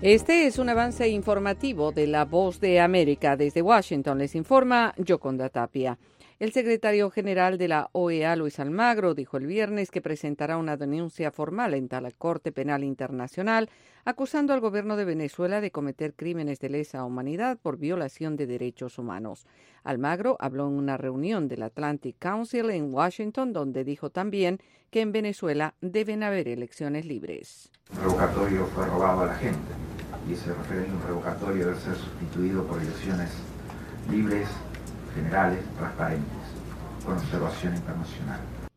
Este es un avance informativo de La Voz de América. Desde Washington les informa Yoconda Tapia. El secretario general de la OEA, Luis Almagro, dijo el viernes que presentará una denuncia formal ante la Corte Penal Internacional, acusando al gobierno de Venezuela de cometer crímenes de lesa humanidad por violación de derechos humanos. Almagro habló en una reunión del Atlantic Council en Washington, donde dijo también que en Venezuela deben haber elecciones libres. El revocatorio fue robado a la gente y ese referéndum revocatorio debe ser sustituido por elecciones libres, generales, transparentes, con observación internacional.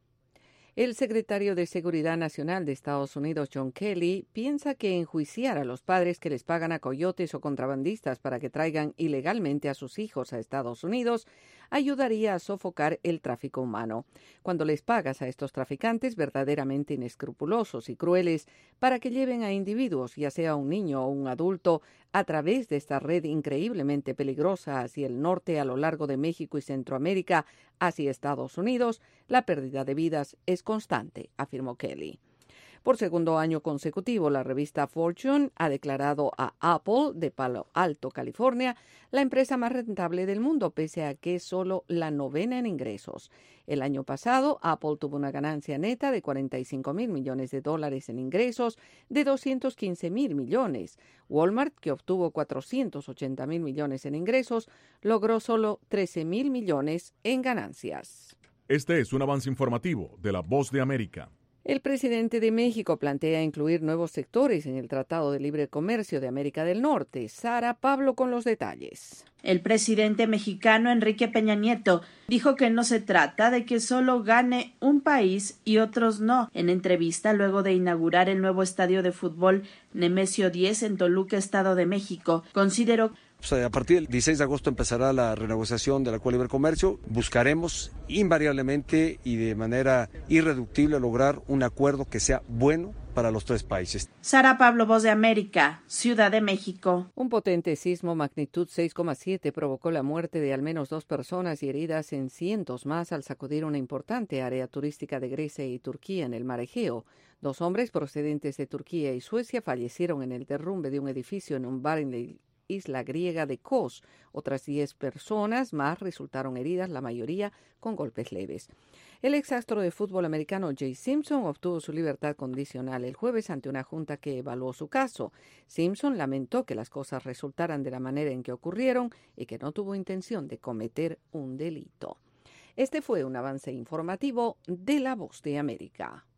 El secretario de Seguridad Nacional de Estados Unidos, John Kelly, piensa que enjuiciar a los padres que les pagan a coyotes o contrabandistas para que traigan ilegalmente a sus hijos a Estados Unidos ayudaría a sofocar el tráfico humano. Cuando les pagas a estos traficantes verdaderamente inescrupulosos y crueles para que lleven a individuos, ya sea un niño o un adulto, a través de esta red increíblemente peligrosa hacia el norte a lo largo de México y Centroamérica hacia Estados Unidos, la pérdida de vidas es constante, afirmó Kelly. Por segundo año consecutivo, la revista Fortune ha declarado a Apple de Palo Alto, California, la empresa más rentable del mundo, pese a que es solo la novena en ingresos. El año pasado, Apple tuvo una ganancia neta de $45,000 millones en ingresos de $215,000 millones. Walmart, que obtuvo $480,000 millones en ingresos, logró solo $13,000 millones en ganancias. Este es un avance informativo de La Voz de América. El presidente de México plantea incluir nuevos sectores en el Tratado de Libre Comercio de América del Norte. Sara Pablo con los detalles. El presidente mexicano Enrique Peña Nieto dijo que no se trata de que solo gane un país y otros no. En entrevista luego de inaugurar el nuevo estadio de fútbol Nemesio 10 en Toluca, Estado de México, consideró a partir del 16 de agosto empezará la renegociación del Acuerdo de Libre Comercio. Buscaremos invariablemente y de manera irreductible lograr un acuerdo que sea bueno para los tres países. Sara Pablo, Voz de América, Ciudad de México. Un potente sismo magnitud 6,7 provocó la muerte de al menos 2 personas y heridas en cientos más al sacudir una importante área turística de Grecia y Turquía en el Mar Egeo. 2 hombres procedentes de Turquía y Suecia fallecieron en el derrumbe de un edificio en un bar en la isla griega de Kos. Otras 10 personas más resultaron heridas, la mayoría con golpes leves. El exastro de fútbol americano Jay Simpson obtuvo su libertad condicional el jueves ante una junta que evaluó su caso. Simpson lamentó que las cosas resultaran de la manera en que ocurrieron y que no tuvo intención de cometer un delito. Este fue un avance informativo de La Voz de América.